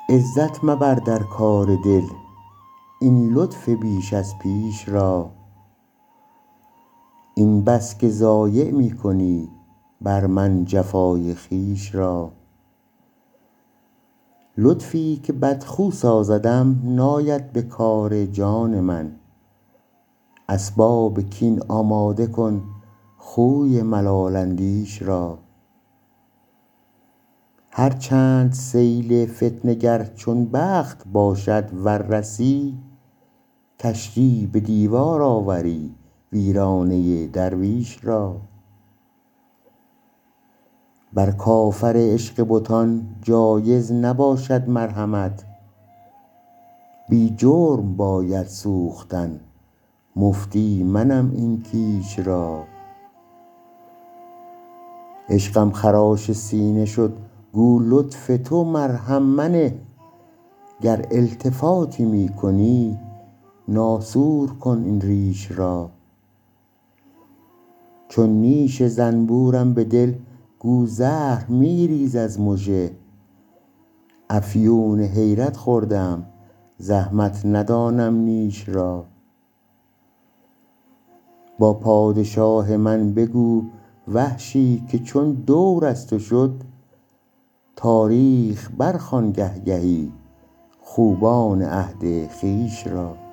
عزت مبر در کار دل، این لطف بیش از پیش را. این بس که ضایع می کنی بر من جفای خویش را. لطفی که بدخو سازدم ناید به کار جان من. اسباب کین آماده کن خوی ملال اندیش را. هر چند سیل فتنه گر چون بخت باشد ور رسی، کشتی به دیوار آوری ویرانه درویش را. بر کافر عشق بتان جایز نباشد مرحمت، بی جرم باید سوختن مفتی منم این کیش را. عشقم خراش سینه شد گو لطف تو مرهم منه، گر التفاتی می کنی ناسور کن این ریش را. چون نیش زنبورم به دل گو زهر می ریز از مژه، افیون حیرت خورده ام زحمت ندانم نیش را. با پادشاه من بگو وحشی که چون دور از تو شد، تاریخ برخوان گه گهی خوبان عهد خویش را.